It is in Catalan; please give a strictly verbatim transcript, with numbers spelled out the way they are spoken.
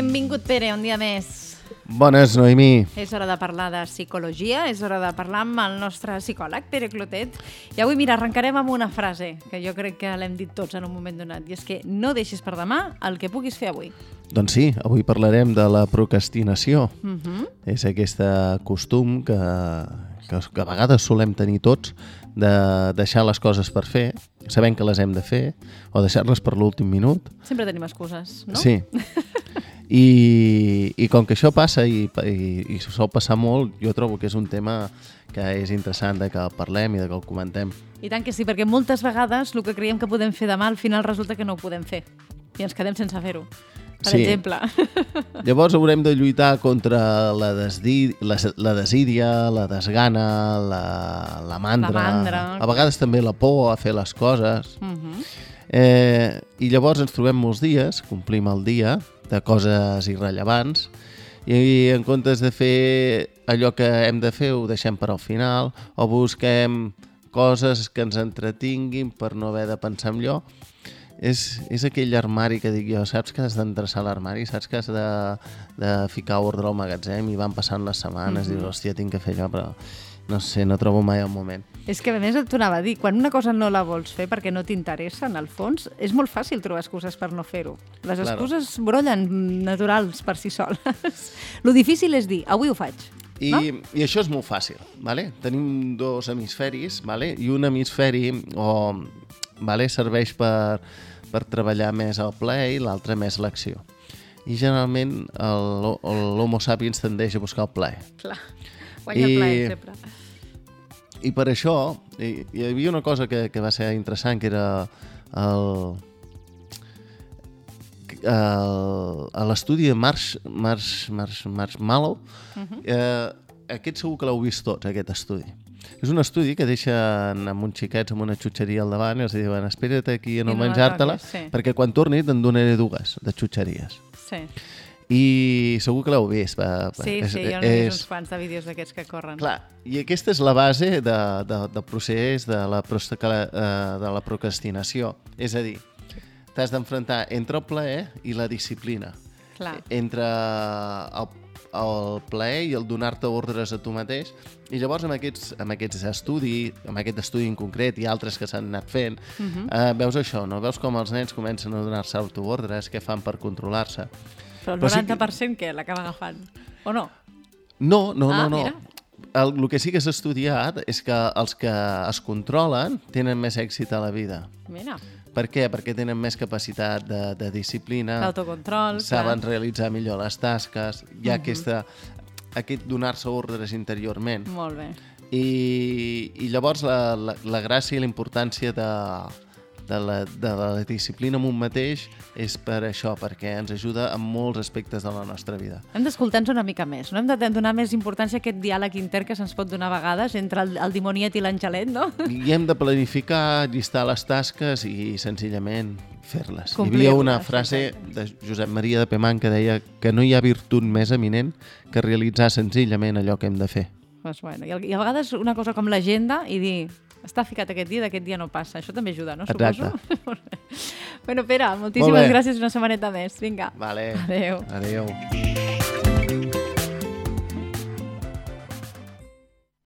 Benvingut, Pere, un dia més. Bones, Noemí. És hora de parlar de psicologia, és hora de parlar amb el nostre psicòleg, Pere Clotet. I avui, mira, arrencarem amb una frase que jo crec que l'hem dit tots en un moment donat, i és que no deixis per demà el que puguis fer avui. Doncs sí, avui parlarem de la procrastinació. Uh-huh. És aquest costum que, que, que a vegades solem tenir tots de deixar les coses per fer, sabent que les hem de fer, o deixar-les per l'últim minut. Sempre tenim excuses, no? Sí. I, i com que això passa i, i, i sol passar molt, jo trobo que és un tema que és interessant de que el parlem i de que el comentem. I tant que sí, perquè moltes vegades el que creiem que podem fer demà al final resulta que no ho podem fer i ens quedem sense fer-ho, per sí. exemple. Llavors haurem de lluitar contra la, desdi, la, la desídia, la desgana, la, la mandra, la mandra, a vegades també la por a fer les coses. Uh-huh. eh, I llavors ens trobem molts dies, complim el dia de coses irrellevants i en comptes de fer allò que hem de fer ho deixem per al final o busquem coses que ens entretinguin per no haver de pensar en allò. És, és aquell armari que dic jo, saps que has d'endreçar l'armari, saps que has de, de ficar ordre al magatzem i van passant les setmanes, mm-hmm. dius, hòstia, tinc que fer allò, però no sé, no trobo mai el moment. És que a més et tornava a dir, quan una cosa no la vols fer perquè no t'interessa, en el fons, és molt fàcil trobar excuses per no fer-ho. Les excuses claro. brollen naturals per si soles. Lo difícil és dir, avui ho faig. I, no? I això és molt fàcil, vale? Tenim dos hemisferis, vale? I un hemisferi o, vale, serveix per, per treballar més el plaer i l'altre més l'acció. I generalment el, l'homo sapiens tendeix a buscar el plaer. Clar, guanya el plaer sempre. I per això hi, hi havia una cosa que, que va ser interessant, que era el, el, l'estudi de Marsh, Marsh, Marsh, Marshmallow. Uh-huh. eh, aquest segur que l'heu vist tots, aquest estudi. És un estudi que deixen amb uns xiquets amb una xutxeria al davant i els diuen espera't aquí a no, no menjar-te-la, sí. perquè quan torni te'n donaré dues de xutxeries. Sí. I segur que l'heu vist. Va, sí, és, sí, jo n'he vist uns quants de vídeos d'aquests que corren. Clar, i aquesta és la base de, de, del procés de la, de la procrastinació. És a dir, t'has d'enfrontar entre el plaer i la disciplina. Clar. Entre el, el plaer i el donar-te ordres a tu mateix. I llavors amb aquests, amb aquests estudis, amb aquest estudi en concret i altres que s'han anat fent, uh-huh. eh, veus això, no? Veus com els nens comencen a donar-se autoordres, què fan per controlar-se. Però el noranta per cent què l'acaba agafant? O no? No, no, ah, no. no. El, el que sí que s'ha estudiat és que els que es controlen tenen més èxit a la vida. Mira. Per què? Perquè tenen més capacitat de, de disciplina. D'autocontrol. Saben clar. realitzar millor les tasques. Hi ha uh-huh. aquesta, aquest donar-se ordres interiorment. Molt bé. I, i llavors la, la, la gràcia i la importància de... De la, de la disciplina en un mateix és per això, perquè ens ajuda en molts aspectes de la nostra vida. Hem d'escoltar-nos una mica més, no? Hem de donar més importància a aquest diàleg intern que se'ns pot donar a vegades entre el, el dimoniet i l'angelet, no? I hem de planificar, llistar les tasques i senzillament fer-les. Hi Complir-les. havia una frase de Josep Maria de Pemán que deia que no hi ha virtut més eminent que realitzar senzillament allò que hem de fer. Pues bueno, i, i a vegades una cosa com l'agenda i dir... Està ficat aquest dia, d'aquest dia no passa. Això també ajuda, no? Exacte. Bueno, Pere, moltíssimes gràcies una setmaneta més. Vinga. Vale. Adéu. Adéu.